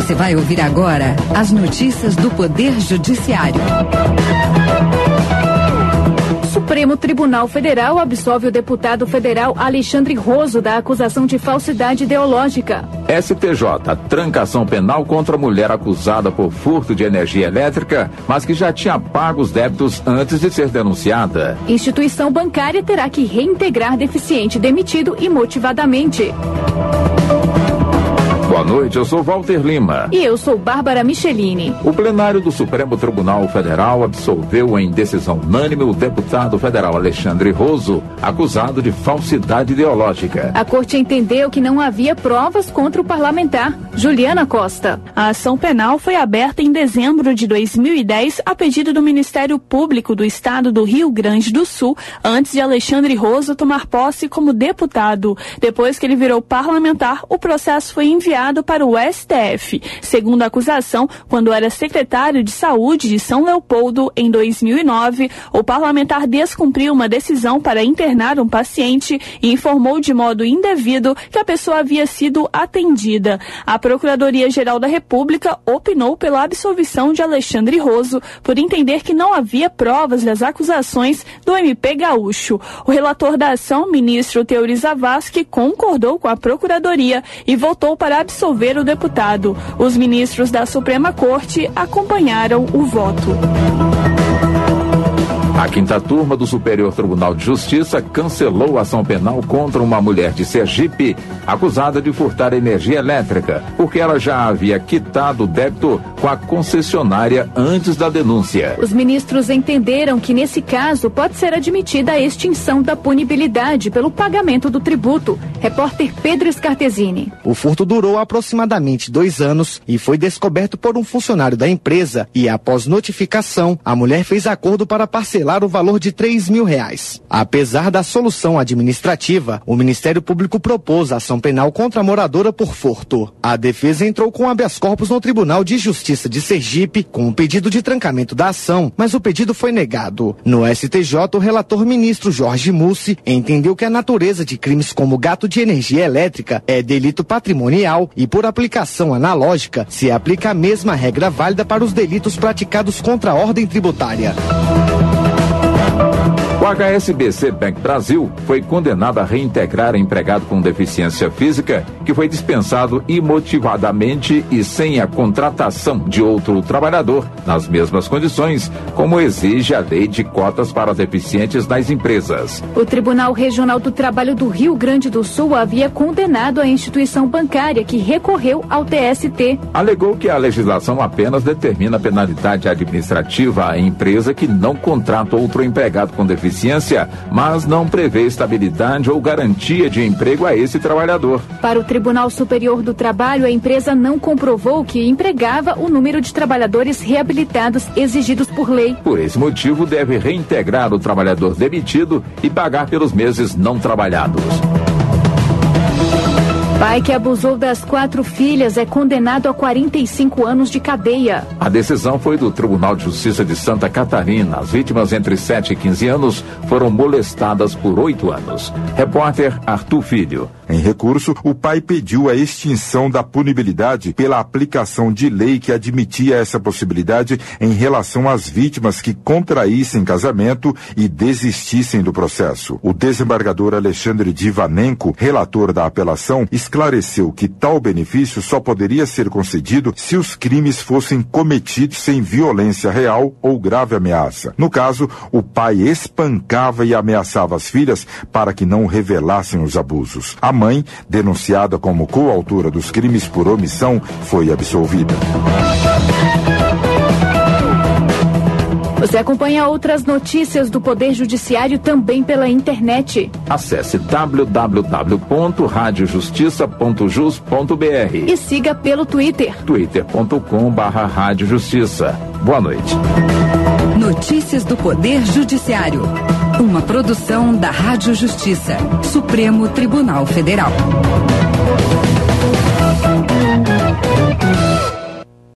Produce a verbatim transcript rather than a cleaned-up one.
Você vai ouvir agora as notícias do Poder Judiciário. Supremo Tribunal Federal absolve o deputado federal Alexandre Roso da acusação de falsidade ideológica. S T J tranca ação penal contra a mulher acusada por furto de energia elétrica, mas que já tinha pago os débitos antes de ser denunciada. Instituição bancária terá que reintegrar deficiente demitido imotivadamente. Boa noite, eu sou Walter Lima. E eu sou Bárbara Michelini. O plenário do Supremo Tribunal Federal absolveu em decisão unânime o deputado federal Alexandre Roso, acusado de falsidade ideológica. A corte entendeu que não havia provas contra o parlamentar. Juliana Costa. A ação penal foi aberta em dezembro de dois mil e dez a pedido do Ministério Público do Estado do Rio Grande do Sul, antes de Alexandre Roso tomar posse como deputado. Depois que ele virou parlamentar, o processo foi enviado para o S T F. Segundo a acusação, quando era secretário de Saúde de São Leopoldo, em dois mil e nove, o parlamentar descumpriu uma decisão para internar um paciente e informou de modo indevido que a pessoa havia sido atendida. A Procuradoria-Geral da República opinou pela absolvição de Alexandre Roso por entender que não havia provas das acusações do M P gaúcho. O relator da ação, ministro Teori Zavascki, concordou com a Procuradoria e votou para absolver o deputado. Os ministros da Suprema Corte acompanharam o voto. A quinta turma do Superior Tribunal de Justiça cancelou a ação penal contra uma mulher de Sergipe acusada de furtar energia elétrica, porque ela já havia quitado o débito com a concessionária antes da denúncia. Os ministros entenderam que, nesse caso, pode ser admitida a extinção da punibilidade pelo pagamento do tributo. Repórter Pedro Scartesini. O furto durou aproximadamente dois anos e foi descoberto por um funcionário da empresa e, após notificação, a mulher fez acordo para parcelar o valor de três mil reais. Apesar da solução administrativa, o Ministério Público propôs a ação penal contra a moradora por furto. A defesa entrou com habeas corpus no Tribunal de Justiça de Sergipe com um pedido de trancamento da ação, mas o pedido foi negado. No S T J, o relator ministro Jorge Mussi entendeu que a natureza de crimes como gato de energia elétrica é delito patrimonial e, por aplicação analógica, se aplica a mesma regra válida para os delitos praticados contra a ordem tributária. O H S B C Bank Brasil foi condenado a reintegrar empregado com deficiência física que foi dispensado imotivadamente e sem a contratação de outro trabalhador nas mesmas condições, como exige a lei de cotas para deficientes nas empresas. O Tribunal Regional do Trabalho do Rio Grande do Sul havia condenado a instituição bancária que recorreu ao T S T. Alegou que a legislação apenas determina penalidade administrativa à empresa que não contrata outro empregado com deficiência, mas não prevê estabilidade ou garantia de emprego a esse trabalhador. Para o Tribunal Superior do Trabalho, a empresa não comprovou que empregava o número de trabalhadores reabilitados exigidos por lei. Por esse motivo, deve reintegrar o trabalhador demitido e pagar pelos meses não trabalhados. Pai que abusou das quatro filhas é condenado a quarenta e cinco anos de cadeia. A decisão foi do Tribunal de Justiça de Santa Catarina. As vítimas entre sete e quinze anos foram molestadas por oito anos. Repórter Arthur Filho. Em recurso, o pai pediu a extinção da punibilidade pela aplicação de lei que admitia essa possibilidade em relação às vítimas que contraíssem casamento e desistissem do processo. O desembargador Alexandre Divanenko, relator da apelação, esclareceu que tal benefício só poderia ser concedido se os crimes fossem cometidos sem violência real ou grave ameaça. No caso, o pai espancava e ameaçava as filhas para que não revelassem os abusos. A mãe, denunciada como coautora dos crimes por omissão, foi absolvida. Você acompanha outras notícias do Poder Judiciário também pela internet. Acesse w w w ponto rádio justiça ponto jus ponto b r e siga pelo Twitter. twitter ponto com barra rádio justiça. Boa noite. Notícias do Poder Judiciário. Uma produção da Rádio Justiça, Supremo Tribunal Federal.